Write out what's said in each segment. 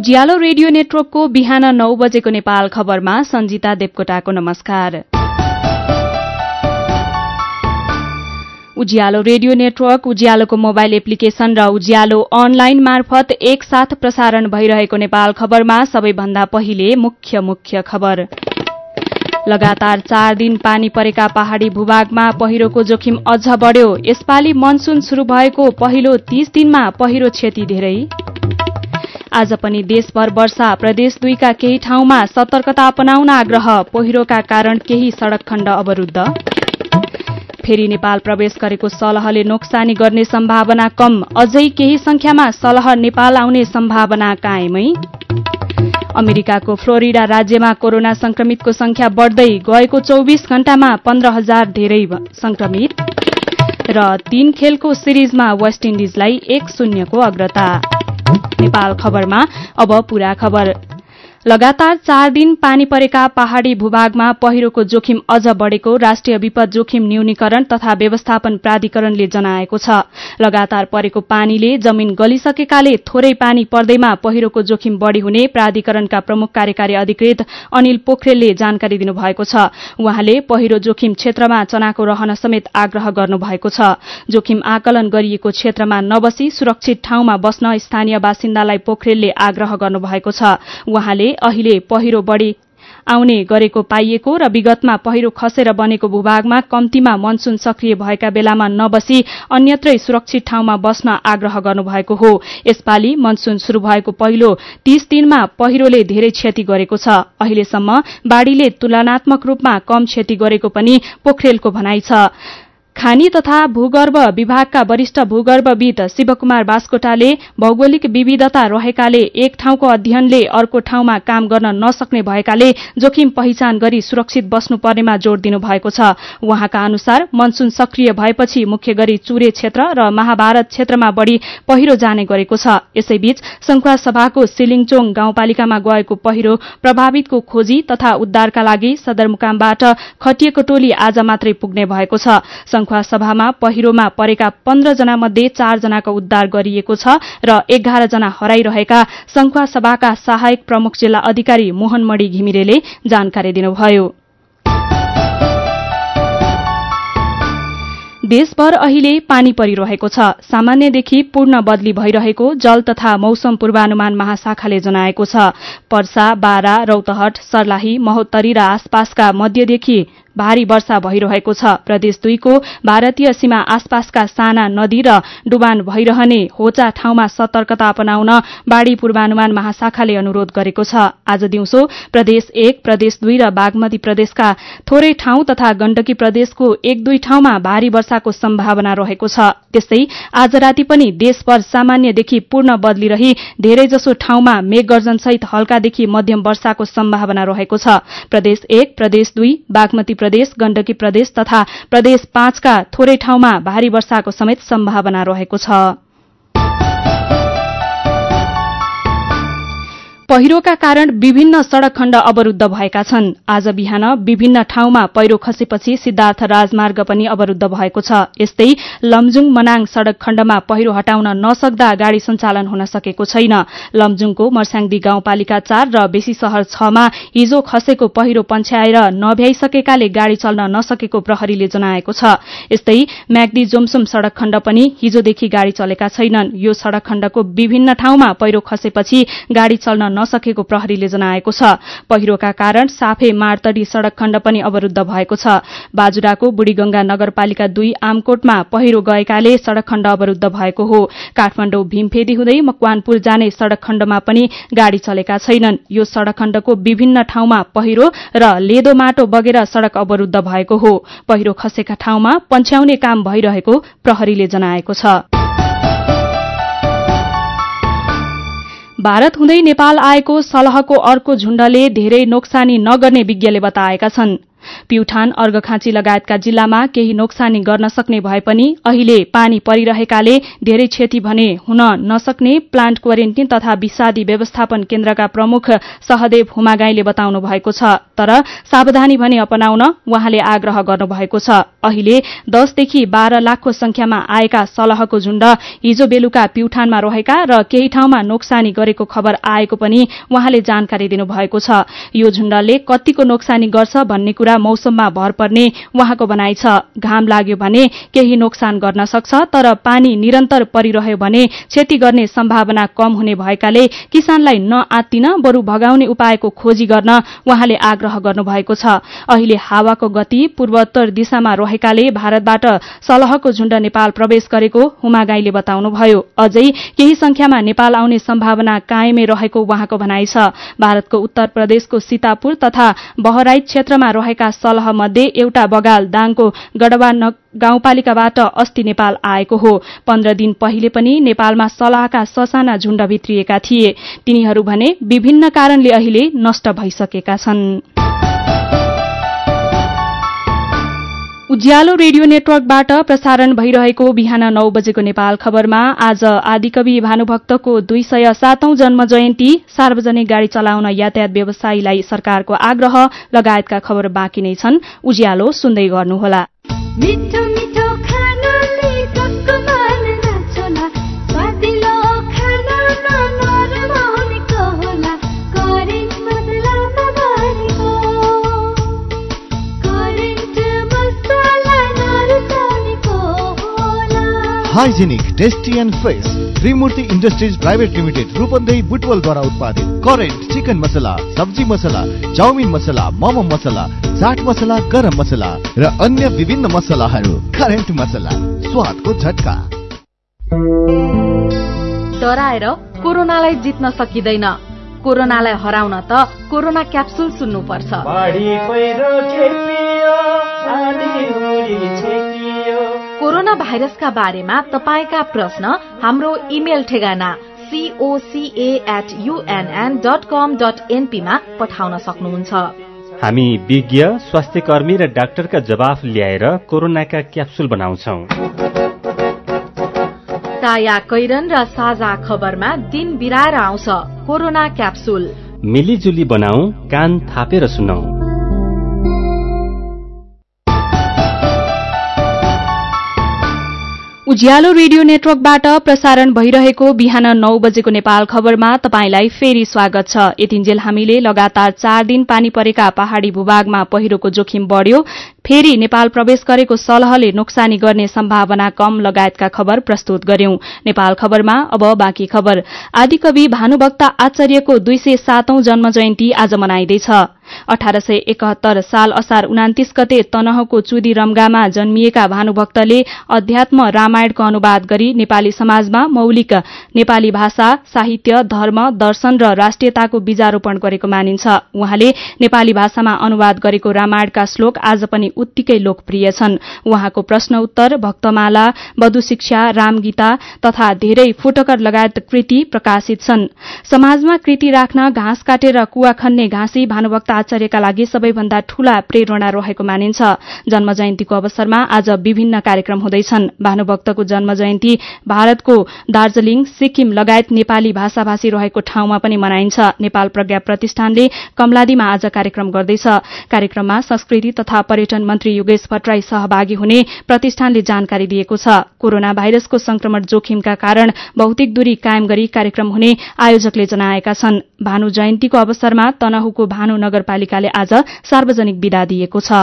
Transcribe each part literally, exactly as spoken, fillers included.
उज्यालो radio नेटवर्कको बिहान नौ बजेको नेपाल खबरमा सञ्जिता देवकोटाको नमस्कार। उज्यालो रेडियो नेटवर्क, उज्यालोको मोबाइल एप्लिकेशन र उज्यालो अनलाइन मार्फत एकसाथ प्रसारण भइरहेको नेपाल खबरमा सबैभन्दा पहिले मुख्य मुख्य खबर। लगातार चार दिन पानी परेका पहाड़ी भूभागमा पहिरोको जोखिम अझ बढ्यो। यसपालि मनसून शुरू भएको पहिलो तीस दिनमा पहिरो क्षति धेरै। आज पनि देशभर वर्षा, प्रदेश दुईका केही ठाउँमा सतर्कता अपनाउन आग्रह। पहिरोका कारण केही सड़क खण्ड अवरूद्ध। फेरि नेपाल प्रवेश गरेको सलहले नोक्सानी गर्ने सम्भावना कम। अझै केही संख्यामा सलह नेपाल आउने सम्भावना कायमै। अमेरिकाको फ्लोरिडा राज्यमा कोरोना संक्रमितको संख्या बढ्दै, गएको चौबीस घण्टामा पन्ध्र हजार धेरै संक्रमित। र तीन खेलको सिरिजमा वेस्ट इन्डिजलाई एक शून्यको अग्रता। नेपाल खबरमा अब पूरा खबर। लगातार चार दिन पानी परेका पहाड़ी भूभागमा पहिरोको जोखिम अझ बढ़ेको राष्ट्रिय विपद जोखिम न्यूनीकरण तथा व्यवस्थापन प्राधिकरणले जनाएको छ। लगातार परेको पानीले जमिन गलिसकेकाले थोरै पानी पर्दैमा पहिरोको जोखिम बढ़ी हुने प्राधिकरणका प्रमुख कार्यकारी अधिकृत अनिल पोखरेलले जानकारी दिनुभएको छ। उहाँले पहिरो जोखिम क्षेत्रमा चनाको रहन समेत आग्रह गर्नुभएको छ। जोखिम आकलन गरिएको क्षेत्रमा नबसी सुरक्षित ठाउँमा बस्न स्थानीय बासिन्दालाई पोखरेलले आग्रह गर्नुभएको छ। उहाँले अहिले पहिरो बढ़ी आउने गरेको पाइएको र विगतमा पहिरो खसेर बनेको भूभागमा कम्तीमा मनसून सक्रिय भएका बेलामा नबसी अन्यत्रै सुरक्षित ठाउँमा बस्न आग्रह गर्नुभएको हो। यसपालि मनसून शुरू भएको पहिलो तीस दिनमा पहिरोले धेरै क्षति गरेको छ। अहिलेसम्म बाढ़ीले तुलनात्मक रूपमा कम क्षति गरेको पनि पोखरेलको भनाइ छ। खानी तथा भूगर्भ विभागका वरिष्ठ भूगर्भविद शिवकुमार बास्कोटाले भौगोलिक विविधता रहेकाले एक ठाउँको अध्ययनले अर्को ठाउँमा काम गर्न नसक्ने भएकाले जोखिम पहिचान गरी सुरक्षित बस्नुपर्नेमा जोड़ दिनु भएको छ। उहाँका अनुसार मनसून सक्रिय भएपछि मुख्य गरी चुरे क्षेत्र र महाभारत क्षेत्रमा बढ़ी पहिरो जाने गरेको छ। यसैबीच संखुवा सभाको सिलिङचोङ गाउँपालिकामा गएको पहिरो प्रभावितको खोजी तथा उद्धारका लागि सदरमुकामबाट खटिएको टोली आज मात्रै पुग्ने भएको छ। संखुवा सभामा पहिरोमा परेका पन्ध्र जना मध्ये चार जनाको उद्धार गरिएको छ र एघार जना हराइरहेका संखुवा सभाका सहायक प्रमुख जिल्ला अधिकारी मोहनमणि घिमिरेले जानकारी दिनुभयो। देशभर अहिले पानी परिरहेको छ। सामान्यदेखि पूर्ण बदली भइरहेको जल तथा मौसम पूर्वानुमान महाशाखाले जनाएको छ। पर्सा, बारा, रौतहट, सर्लाही, महोत्तरी र आसपासका मध्यदेखि भारी वर्षा भइरहेको छ। प्रदेश दुईको भारतीय सीमा आसपासका साना नदी र डुबान भइरहने होचा ठाउँमा सतर्कता अपनाउन बाढ़ी पूर्वानुमान महाशाखाले अनुरोध गरेको छ। आज दिउँसो प्रदेश एक, प्रदेश दुई र बागमती प्रदेशका थोरै ठाउँ तथा गण्डकी प्रदेशको एक दुई ठाउँमा भारी वर्षाको सम्भावना रहेको छ। त्यस्तै आज राति पनि देशभर सामान्यदेखि पूर्ण बदली रही धेरैजसो ठाउँमा मेघगर्जनसहित हल्कादेखि मध्यम वर्षाको सम्भावना रहेको छ। प्रदेश एक, प्रदेश दुई, बागमती प्रदेश, गण्डकी प्रदेश तथा प्रदेश पाँचका थोरै ठाउँमा भारी वर्षाको समेत सम्भावना रहेको छ। पहिरोका कारण विभिन्न सड़क खण्ड अवरूद्ध भएका छन्। आज बिहान विभिन्न ठाउँमा पहिरो खसेपछि सिद्धार्थ राजमार्ग पनि अवरूद्ध भएको छ। यस्तै लमजुङ मनाङ सड़क खण्डमा पहिरो हटाउन नसक्दा गाड़ी सञ्चालन हुन सकेको छैन। लमजुङको मर्स्याङदी गाउँपालिका चार र बेसी शहर छमा हिजो खसेको पहिरो पन्छ्याएर नभ्याइसकेकाले गाड़ी चल्न नसकेको प्रहरीले जनाएको छ। यस्तै म्याग्दी जोमसुम सड़क खण्ड पनि हिजोदेखि गाड़ी चलेका छैनन्। यो सड़क खण्डको विभिन्न ठाउँमा पहिरो खसेपछि गाड़ी चल्न नसकेको प्रहरीले जनाएको छ। पहिरोका कारण साफे मार्तडी सड़क खण्ड पनि अवरूद्ध भएको छ। बाजुराको बुढीगंगा नगरपालिका दुई आमकोटमा पहिरो गएकाले सड़क खण्ड अवरूद्ध भएको हो। काठमाडौँ भीमफेदी हुँदै मकवानपुर जाने सड़क खण्डमा पनि गाड़ी चलेका छैनन्। यो सड़क खण्डको विभिन्न ठाउँमा पहिरो र लेदो माटो बगेर सड़क अवरूद्ध भएको हो। पहिरो खसेका ठाउँमा पन्छ्याउने काम भइरहेको प्रहरीले जनाएको छ। भारत हुँदै नेपाल आएको सलहको अर्को झुण्डले धेरै नोक्सानी नगर्ने विज्ञले बताएका छन्। प्युठान अर्घखाँची लगायतका जिल्लामा केही नोक्सानी गर्न सक्ने भए पनि अहिले पानी परिरहेकाले धेरै क्षति भने हुन नसक्ने प्लान्ट क्वारेन्टिन तथा विषादी व्यवस्थापन केन्द्रका प्रमुख सहदेव हुमागाईले बताउनु भएको छ। तर सावधानी भने अपनाउन उहाँले आग्रह गर्नुभएको छ। अहिले दसदेखि बाह्र लाखको संख्यामा आएका सलहको झुण्ड हिजो बेलुका प्युठानमा रहेका र केही ठाउँमा नोक्सानी गरेको खबर आएको पनि उहाँले जानकारी दिनुभएको छ। यो झुण्डले कतिको नोक्सानी गर्छ भन्ने कुरा मौसममा भर पर्ने उहाँको भनाइ छ। घाम लाग्यो भने केही नोक्सान गर्न सक्छ, तर पानी निरन्तर परिरह्यो भने क्षति गर्ने सम्भावना कम हुने भएकाले किसानलाई नआत्तिन बरु भगाउने उपायको खोजी गर्न उहाँले आग्रह गर्नुभएको छ। अहिले हावाको गति पूर्वोत्तर दिशामा रहेकाले भारतबाट सलहको झुण्ड नेपाल प्रवेश गरेको हुमागाईले बताउनुभयो। अझै केही संख्यामा नेपाल आउने सम्भावना कायमै रहेको उहाँको भनाइ छ। भारतको उत्तर प्रदेशको सीतापुर तथा बहराइच क्षेत्रमा रहेका सलह मध्ये एउटा बगाल दाङको गडवा गाउँपालिकाबाट अस्ति नेपाल आएको हो। पन्ध्र दिन पहिले पनि नेपालमा सलहका ससाना झुण्ड भित्रिएका थिए। तिनीहरू भने विभिन्न कारणले अहिले नष्ट भइसकेका छन्। उज्यालो रेडियो नेटवर्कबाट प्रसारण भइरहेको बिहान नौ बजेको नेपाल खबरमा आज आदिकवि भानुभक्तको दुई सय सातौं जन्म जयन्ती, सार्वजनिक गाड़ी चलाउन यातायात व्यवसायीलाई सरकारको आग्रह लगायतका खबर बाँकी नै छन्। उज्यालो सुन्दै गर्नुहोला। मिठो मिठो खानाले कसको मन नाच्ला, स्वादिलो खानामा नरम हुनेको होला, करेन्ट बदलामा भनेको, करेन्ट मसला नरुचाउनेको होला। Hygienic, tasty and fresh Trimurti industries private limited Rupandehi बुटवलद्वारा उत्पादित करेन्ट चिकन मसला, सब्जी मसला, चाउमिन मसला, मोमो मसला, चाट मसला, गरम मसला र अन्य विभिन्न मसलाहरू। करेन्ट मसला, स्वादको झट्का। डराएर कोरोनालाई जित्न सकिँदैन। कोरोनालाई हराउन त कोरोना क्याप्सुल सुन्नुपर्छ। कोरोना भाइरसका बारेमा तपाईका प्रश्न हाम्रो इमेल ठेगाना COCA at UNN dot com dot NP मा पठाउन सक्नुहुन्छ। हामी विज्ञ, स्वास्थ्यकर्मी र डाक्टरका जवाफ ल्याएर कोरोनाका क्याप्सुल बनाउँछौ। ताया कैरन र साझा खबरमा दिन बिराएर आउँछ कोरोना क्याप्सुल। मिलिजुली बनाऊ, कान थापेर सुनौ। उज्यालो रेडियो नेटवर्कबाट प्रसारण भइरहेको बिहान नौ बजेको नेपाल खबरमा तपाईंलाई फेरि स्वागत छ। यतिन्जेल हामीले लगातार चार दिन पानी परेका पहाड़ी भूभागमा पहिरोको जोखिम बढ़्यो, फेरि नेपाल प्रवेश गरेको सलहले नोक्सानी गर्ने सम्भावना कम लगायतका खबर प्रस्तुत गर्यौं। नेपाल खबरमा अब बाँकी खबर। आदिकवि भानुभक्त आचार्यको दुई सय सातौं जन्म जयन्ती आज मनाइँदैछ। अठार सय एकहत्तर साल असार उनातिस गते तनहुँको चुदी रम्गामा जन्मिएका भानुभक्तले अध्यात्म रामायणको अनुवाद गरी नेपाली समाजमा मौलिक नेपाली भाषा, साहित्य, धर्म, दर्शन र राष्ट्रियताको बीजारोपण गरेको मानिन्छ। उहाँले नेपाली भाषामा अनुवाद गरेको रामायणका श्लोक आज पनि उत्तिकै लोकप्रिय छन्। उहाँको प्रश्न उत्तर, भक्तमाला, वधु शिक्षा, रामगीता तथा धेरै फुटकर लगायत कृति प्रकाशित छन्। समाजमा कृति राख्न घाँस काटेर कुवा खन्ने घाँसी भानुभक्त आचार्यका लागि सबैभन्दा ठूला प्रेरणा रहेको मानिन्छ। जन्म जयन्तीको अवसरमा आज विभिन्न कार्यक्रम हुँदैछन्। भानुभक्तको जन्म जयन्ती भारतको दार्जीलिङ, सिक्किम लगायत नेपाली भाषाभाषी रहेको ठाउँमा पनि मनाइन्छ। नेपाल प्रज्ञा प्रतिष्ठानले कमलादीमा आज कार्यक्रम गर्दैछ। कार्यक्रममा संस्कृति तथा पर्यटन मन्त्री योगेश भट्टराई सहभागी हुने प्रतिष्ठानले जानकारी दिएको छ। कोरोना भाइरसको संक्रमण जोखिमका कारण भौतिक दूरी कायम गरी कार्यक्रम हुने आयोजकले जनाएका छन्। भानु जयन्तीको अवसरमा तनहुँको भानु नगरपालिकाले आज सार्वजनिक विदा दिएको छ।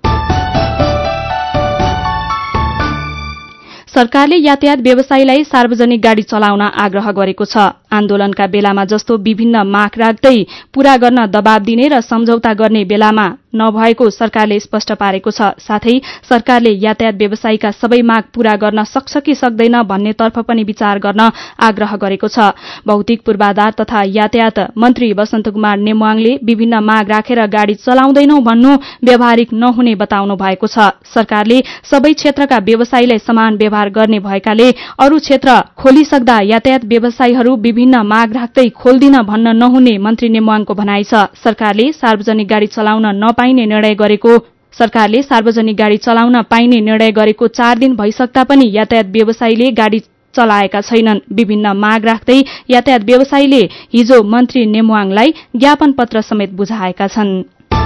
सरकारले यातायात व्यवसायीलाई सार्वजनिक गाड़ी चलाउन आग्रह गरेको छ। आन्दोलनका बेलामा जस्तो विभिन्न माग राख्दै पूरा गर्न दबाव दिने र सम्झौता गर्ने बेलामा नभएको सरकारले स्पष्ट पारेको छ। साथै सरकारले यातायात व्यवसायीका सबै माग पूरा गर्न सक्छ कि सक्दैन भन्नेतर्फ पनि विचार गर्न आग्रह गरेको छ। भौतिक पूर्वाधार तथा यातायात मन्त्री वसन्त कुमार नेमवाङले विभिन्न माग राखेर गाड़ी चलाउँदैनौ भन्नु व्यावहारिक नहुने बताउनु भएको छ। सरकारले सबै क्षेत्रका व्यवसायीलाई समान व्यवहार गर्ने भएकाले अरू क्षेत्र खोलिसक्दा यातायात व्यवसायीहरू विभिन्न माग राख्दै खोल्दिन भन्न नहुने मन्त्री नेमवाङको भनाइ छ। सरकारले सार्वजनिक गाड़ी चलाउन नपाइने निर्णय गरेको सरकारले सार्वजनिक गाडी चलाउन पाइने निर्णय गरेको चार दिन भइसक्दा पनि यातायात व्यवसायीले गाडी चलाएका छैनन्। विभिन्न माग राख्दै यातायात व्यवसायीले हिजो मन्त्री नेमुवाङलाई ज्ञापन पत्र समेत बुझाएका छन्।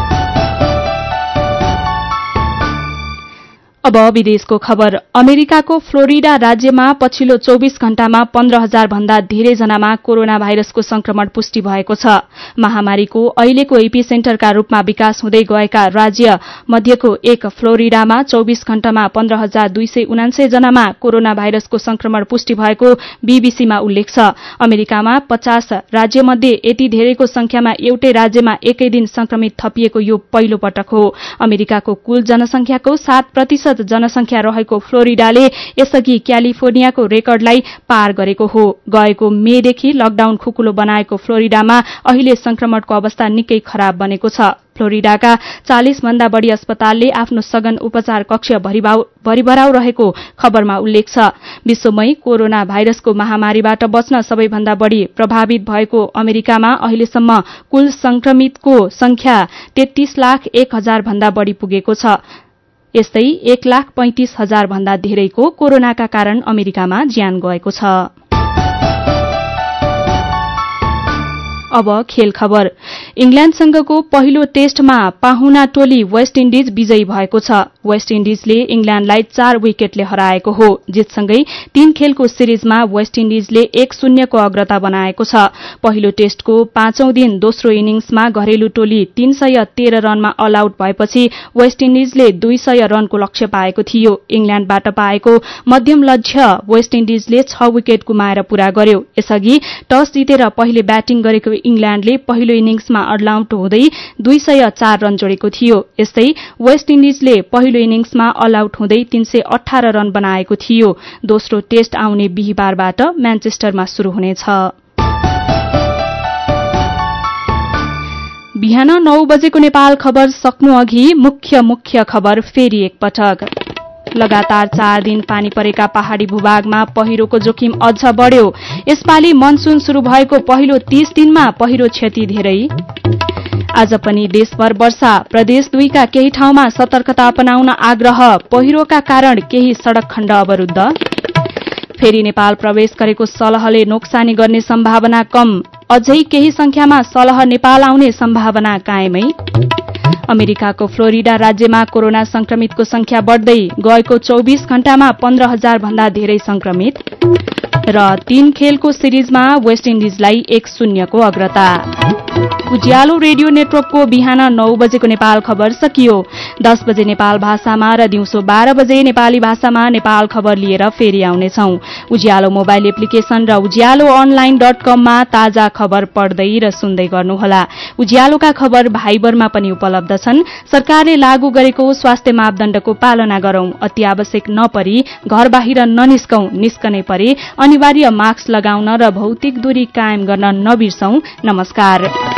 अब विदेशको खबर। अमेरिकाको फ्लोरिडा राज्यमा पछिल्लो चौबीस घण्टामा पन्ध्र हजार भन्दा धेरै जनामा कोरोना भाइरसको संक्रमण पुष्टि भएको छ। महामारीको अहिलेको एपिसेन्टरका रूपमा विकास हुँदै गएका राज्य मध्यको एक फ्लोरिडामा चौबीस घण्टामा पन्ध्र हजार दुई सय उनान्सय जनामा कोरोना भाइरसको संक्रमण पुष्टि भएको बीबीसीमा उल्लेख छ। अमेरिकामा पचास राज्यमध्ये यति धेरैको संख्यामा एउटै राज्यमा एकै दिन संक्रमित थपिएको यो पहिलो पटक हो। अमेरिकाको कुल जनसंख्याको सात प्रतिशत जनसंख्या रहेको फ्लोरिडाले यसअघि क्यालिफोर्नियाको रेकर्डलाई पार गरेको हो। गएको मेदेखि लकडाउन खुकुलो बनाएको फ्लोरिडामा अहिले संक्रमणको अवस्था निकै खराब बनेको छ। फ्लोरिडाका चालिस भन्दा बढ़ी अस्पतालले आफ्नो सघन उपचार कक्ष भरिभराउ रहेको खबरमा उल्लेख छ। विश्वमै कोरोना भाइरसको महामारीबाट बच्न सबैभन्दा बढ़ी प्रभावित भएको अमेरिकामा अहिलेसम्म कुल संक्रमितको संख्या तेत्तीस लाख एक हजार भन्दा बढ़ी पुगेको छ। यस्तै एक लाख पैंतिस हजार भन्दा धेरैको कोरोनाका कारण अमेरिकामा ज्यान गएको छ। अब खेल खबर। इंग्ल्याण्डसँगको पहिलो टेस्टमा पाहुना टोली वेस्ट इण्डिज विजयी भएको छ। वेस्ट इण्डिजले इंग्ल्याण्डलाई चार विकेटले हराएको हो। जितसँगै तीन खेलको सिरिजमा वेस्ट इण्डिजले एक शून्यको अग्रता बनाएको छ। पहिलो टेस्टको पाँचौं दिन दोस्रो इनिङ्समा घरेलु टोली तीन सय तेह्र रनमा अल आउट भएपछि वेस्ट इण्डिजले दुई सय रनको लक्ष्य पाएको थियो। इंग्ल्याण्डबाट पाएको मध्यम लक्ष्य वेस्ट इण्डिजले छ विकेट गुमाएर पूरा गर्यो। यसअघि टस जितेर पहिले ब्याटिङ गरेको इंग्ल्याण्डले पहिलो इनिङ्समा अल आउट हुँदै दुई सय चार रन जोडेको थियो। यस्तै वेस्ट इण्डिजले पहिलो इनिङ्समा अल आउट हुँदै तीन सय अठार रन बनाएको थियो। दोस्रो टेस्ट आउने बिहिबारबाट म्यानचेस्टरमा शुरू हुनेछ। बिहान नौ बजेको नेपाल खबर सक्नु अघि मुख्य मुख्य खबर फेरि एकपटक। लगातार चार दिन पानी परेका पहाड़ी भूभागमा पहिरोको जोखिम अझ बढ़्यो। यसपालि मनसून शुरू भएको पहिलो तीस दिनमा पहिरो क्षति धेरै। आज पनि देशभर वर्षा। प्रदेश दुईका केही ठाउँमा सतर्कता अपनाउन आग्रह। पहिरोका कारण केही सड़क खण्ड अवरूद्ध। फेरि नेपाल प्रवेश गरेको सलहले नोक्सानी गर्ने सम्भावना कम। अझै केही संख्यामा सलह नेपाल आउने सम्भावना कायमै। अमेरिकाको फ्लोरिडा राज्यमा कोरोना संक्रमितको संख्या बढ़दै गएको चौबीस घण्टामा पन्ध्र हजार भन्दा धेरै संक्रमित। र तीन खेलको सिरिजमा वेस्ट इण्डिजलाई एक शून्यको अग्रता। उज्यालो रेडियो नेटवर्कको बिहान नौ बजेको नेपाल खबर सकियो। दस बजे नेपाल भाषामा र दिउँसो बाह्र बजे नेपाली भाषामा नेपाल खबर लिएर फेरि आउनेछौं। उज्यालो मोबाइल एप्लिकेशन र उज्यालो अनलाइन डट कममा ताजा खबर पढ्दै र सुन्दै गर्नुहोला। उज्यालोका खबर भाइबरमा पनि उपलब्ध छन्। सरकारले लागू गरेको स्वास्थ्य मापदण्डको पालना गरौं। अति आवश्यक नपरी घर बाहिर ननिस्कौं। निस्कनै परे अनिवार्य मास्क लगाउन र भौतिक दूरी कायम गर्न नबिर्सौं। नमस्कार।